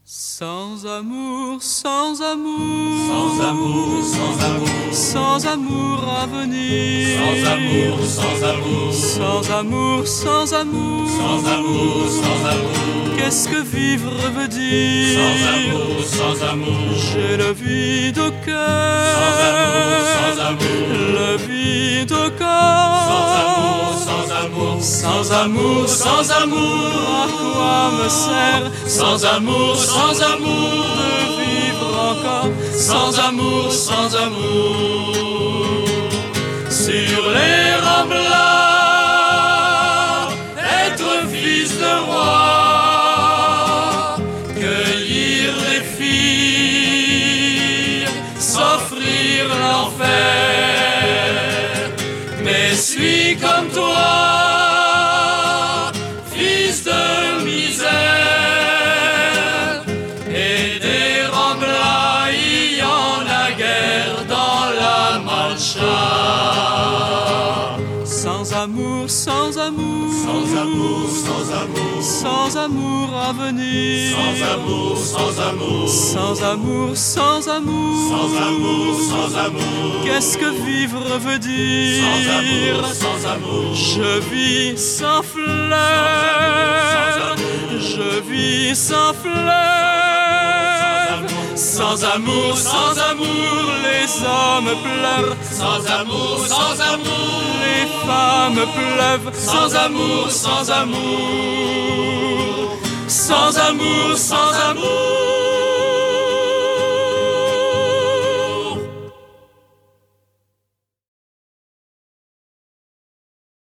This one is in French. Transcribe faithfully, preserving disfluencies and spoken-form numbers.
Sans amour, sans amour, sans amour, sans amour, sans amour à venir, sans amour, sans amour, sans amour, sans amour, sans amour, sans amour, qu'est-ce que vivre veut dire? sans amour, sans amour, j'ai le vide au cœur, sans amour, sans amour, le vide au corps, sans amour, sans amour, sans amour, sans amour, à quoi me sert? sans amour, sans amour, de vivre encore, sans amour, sans amour, sur les remblais, être fils de roi, cueillir les filles, s'offrir l'enfer, mais suis comme toi, fils de misère, et des remblais, il y en a guère dans la Mancha. sans amour, sans amour, Sans amour, sans amour, sans amour à venir, sans amour, sans amour, sans amour, sans amour, sans amour, sans amour, qu'est-ce que vivre veut dire? sans amour, sans amour, Je vis sans fleurs, je vis sans fleurs, sans amour, sans amour, les hommes pleurent, sans amour, sans amour, les femmes pleuvent, sans amour, sans amour, sans amour, sans amour.